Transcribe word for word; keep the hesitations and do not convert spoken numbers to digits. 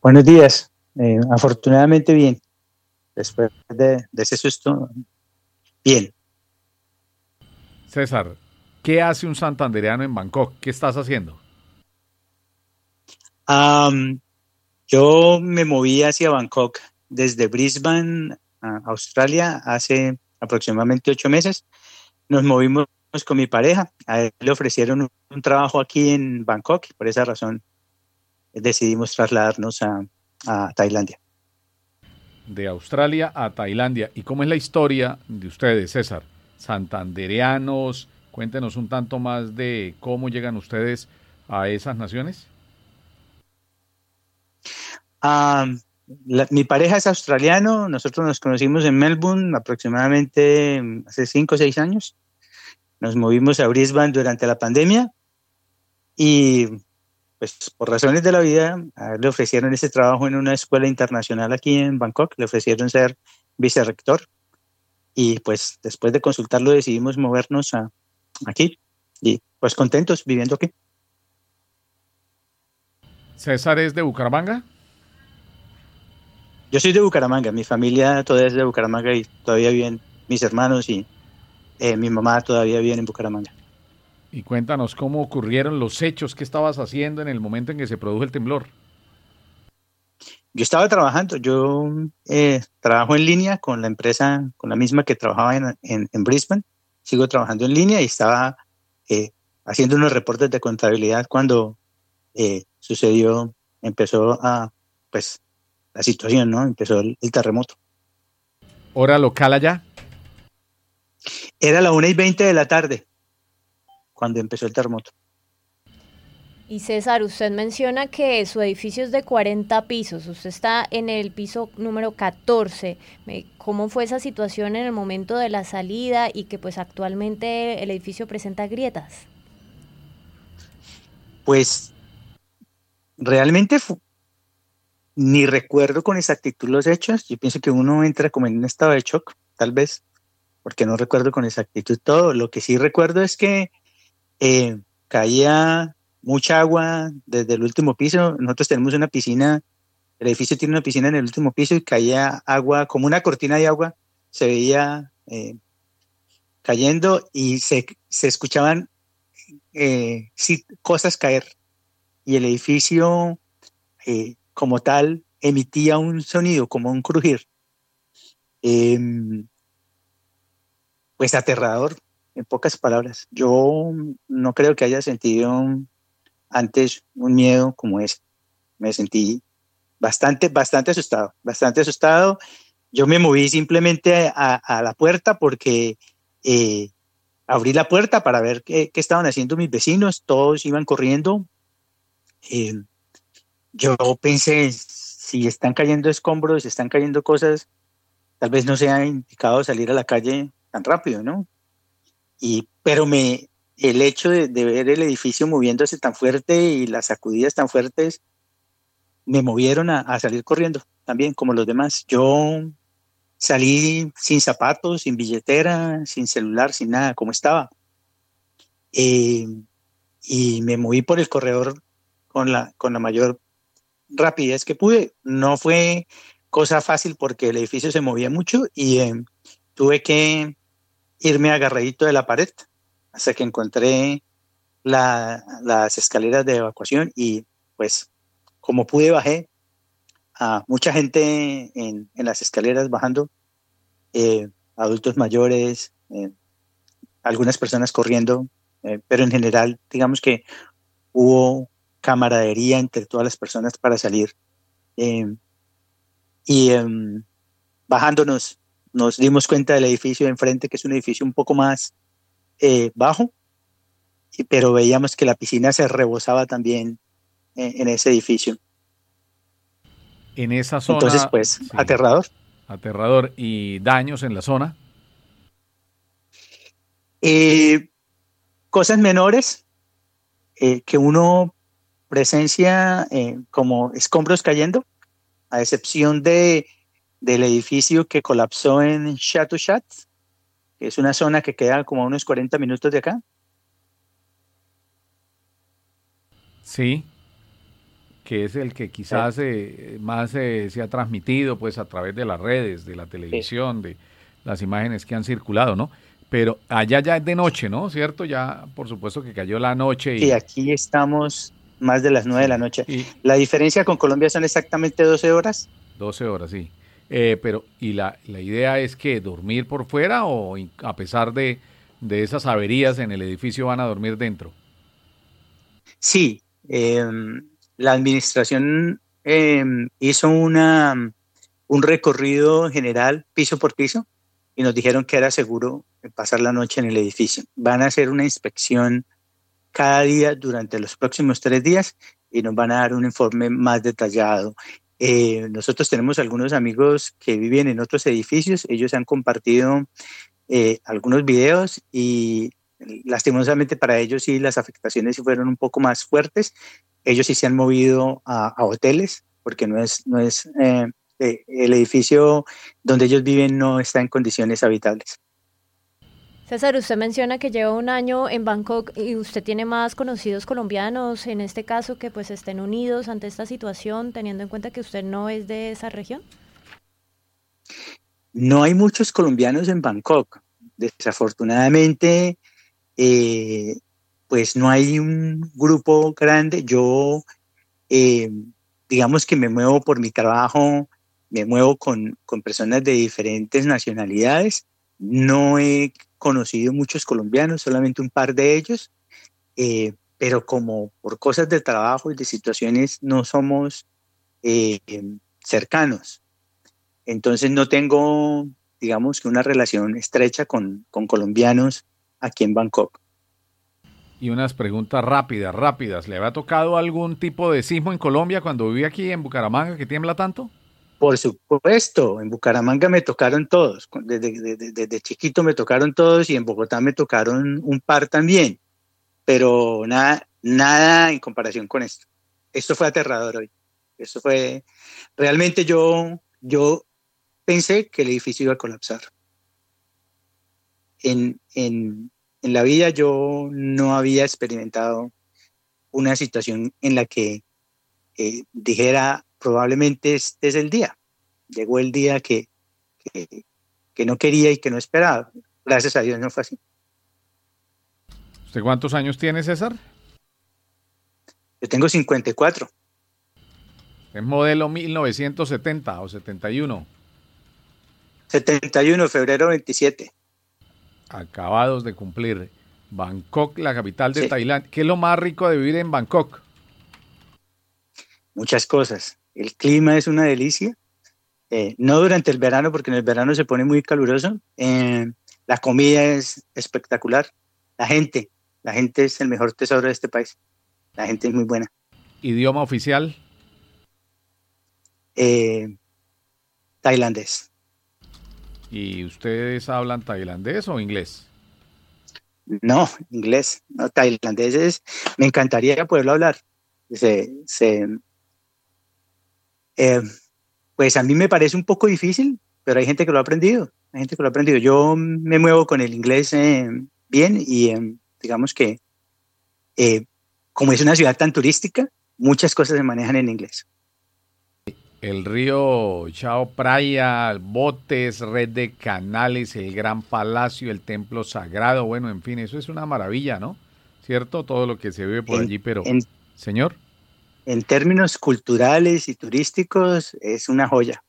Buenos días. Eh, afortunadamente bien. Después de, de ese susto, bien. César, ¿qué hace un santandereano en Bangkok? ¿Qué estás haciendo? Am, yo me moví hacia Bangkok desde Brisbane, a Australia, hace aproximadamente ocho meses. Nos movimos con mi pareja. A él le ofrecieron un, un trabajo aquí en Bangkok. Por esa razón decidimos trasladarnos a, a Tailandia. De Australia a Tailandia. ¿Y cómo es la historia de ustedes, César? Santandereanos, cuéntenos un tanto más de cómo llegan ustedes a esas naciones. Am, la- mi pareja es australiano. Nosotros nos conocimos en Melbourne aproximadamente mm, hace cinco o seis años. Nos movimos a Brisbane durante la pandemia y pues por razones de la vida a él le ofrecieron ese trabajo en una escuela internacional aquí en Bangkok, le ofrecieron ser vicerrector y pues después de consultarlo decidimos movernos a aquí y pues contentos viviendo aquí. César es de Bucaramanga. Yo soy de Bucaramanga, mi familia todavía es de Bucaramanga y todavía viven mis hermanos y eh, mi mamá todavía vive en Bucaramanga. Y cuéntanos cómo ocurrieron los hechos que estabas haciendo en el momento en que se produjo el temblor. Yo estaba trabajando, yo eh, trabajo en línea con la empresa, con la misma que trabajaba en, en, en Brisbane. Sigo trabajando en línea y estaba eh, haciendo unos reportes de contabilidad cuando eh, sucedió, empezó a, pues, la situación, ¿no? Empezó el, el terremoto. ¿Hora local allá? Era la una y veinte de la tarde cuando empezó el terremoto. Y César, usted menciona que su edificio es de cuarenta pisos, usted está en el piso número catorce. Me- ¿Cómo fue esa situación en el momento de la salida y que pues actualmente el edificio presenta grietas? Pues realmente fu- ni recuerdo con exactitud los hechos. Yo pienso que uno entra como en un estado de shock, tal vez, porque no recuerdo con exactitud todo. Lo que sí recuerdo es que eh, caía mucha agua desde el último piso. Nosotros tenemos una piscina, el edificio tiene una piscina en el último piso y caía agua, como una cortina de agua, se veía eh, cayendo y se, se escuchaban eh, sí, cosas caer y el edificio eh, como tal emitía un sonido como un crujir, eh, pues aterrador, en pocas palabras. Yo no creo que haya sentido antes un miedo como ese. Me sentí bastante, bastante asustado, bastante asustado. Yo me moví simplemente a, a la puerta porque eh, abrí la puerta para ver qué, qué estaban haciendo mis vecinos. Todos iban corriendo. Eh, yo pensé, si están cayendo escombros, si están cayendo cosas, tal vez no sea indicado salir a la calle tan rápido, ¿no? Y, pero me, el hecho de, de ver el edificio moviéndose tan fuerte y las sacudidas tan fuertes me movieron a, a salir corriendo también, como los demás. Yo salí sin zapatos, sin billetera, sin celular, sin nada, como estaba. Eh, y me moví por el corredor con la, con la mayor rapidez que pude. No fue cosa fácil porque el edificio se movía mucho y eh, tuve que irme agarradito de la pared hasta que encontré la, las escaleras de evacuación y pues como pude bajé a mucha gente en, en las escaleras bajando, eh, adultos mayores, eh, algunas personas corriendo, eh, pero en general digamos que hubo camaradería entre todas las personas para salir. Eh, y eh, bajándonos nos dimos cuenta del edificio de enfrente, que es un edificio un poco más eh, bajo, y, pero veíamos que la piscina se rebosaba también en, en ese edificio. En esa Entonces, zona, pues, sí, aterrador. aterrador. ¿Y daños en la zona? Eh, Cosas menores eh, que uno presencia eh, como escombros cayendo, a excepción de, del edificio que colapsó en Chatuchak, que es una zona que queda como a unos cuarenta minutos de acá. Sí. que es el que quizás eh, más eh, se ha transmitido pues a través de las redes, de la televisión, de las imágenes que han circulado, ¿no? Pero allá ya es de noche, ¿no? ¿Cierto? Ya, por supuesto que cayó la noche. Y sí, aquí estamos más de las nueve sí. de la noche. Y la diferencia con Colombia son exactamente doce horas. doce horas, sí. Eh, pero, ¿y la, la idea es que dormir por fuera o a pesar de, de esas averías en el edificio van a dormir dentro? Sí, eh, la administración eh, hizo una, un recorrido general piso por piso y nos dijeron que era seguro pasar la noche en el edificio. Van a hacer una inspección cada día durante los próximos tres días y nos van a dar un informe más detallado. Eh, nosotros tenemos algunos amigos que viven en otros edificios, ellos han compartido eh, algunos videos y lastimosamente para ellos sí las afectaciones sí fueron un poco más fuertes. Ellos sí se han movido a, a hoteles porque no es, no es eh, eh, el edificio donde ellos viven no está en condiciones habitables. César, usted menciona que lleva un año en Bangkok y usted tiene más conocidos colombianos, en este caso, que pues estén unidos ante esta situación, teniendo en cuenta que usted no es de esa región. No hay muchos colombianos en Bangkok. Desafortunadamente, eh, pues no hay un grupo grande. Yo, eh, digamos que me muevo por mi trabajo, me muevo con, con personas de diferentes nacionalidades. No he conocido muchos colombianos, solamente un par de ellos, eh, pero como por cosas de trabajo y de situaciones no somos eh, cercanos. Entonces no tengo, digamos, que una relación estrecha con, con colombianos aquí en Bangkok. Y unas preguntas rápidas, rápidas. ¿Le había tocado algún tipo de sismo en Colombia cuando viví aquí en Bucaramanga que tiembla tanto? Por supuesto, en Bucaramanga me tocaron todos, desde, desde, desde chiquito me tocaron todos y en Bogotá me tocaron un par también, pero nada, nada en comparación con esto. Esto fue aterrador hoy. Esto fue, realmente yo, yo pensé que el edificio iba a colapsar. En, en, en la vida yo no había experimentado una situación en la que eh, dijera probablemente este es el día. Llegó el día que, que, que no quería y que no esperaba. Gracias a Dios no fue así. ¿Usted cuántos años tiene, César? Yo tengo cincuenta y cuatro. ¿Es modelo mil novecientos setenta o setenta y uno? setenta y uno, febrero veintisiete. Acabados de cumplir. Bangkok, la capital de sí. Tailandia. ¿Qué es lo más rico de vivir en Bangkok? Muchas cosas. El clima es una delicia. Eh, no durante el verano, porque en el verano se pone muy caluroso. Eh, la comida es espectacular. La gente, la gente es el mejor tesoro de este país. La gente es muy buena. ¿Idioma oficial? Eh, tailandés. ¿Y ustedes hablan tailandés o inglés? No, inglés. No, tailandés es... Me encantaría poderlo hablar. Se, se, eh, pues a mí me parece un poco difícil, pero hay gente que lo ha aprendido. Hay gente que lo ha aprendido. Yo me muevo con el inglés eh, bien y eh, digamos que eh, como es una ciudad tan turística, muchas cosas se manejan en inglés. El río Chao Phraya, botes, red de canales, el Gran Palacio, el Templo Sagrado, bueno, en fin, eso es una maravilla, ¿no? ¿Cierto? Todo lo que se vive por en, allí, pero, en, señor. En términos culturales y turísticos, es una joya.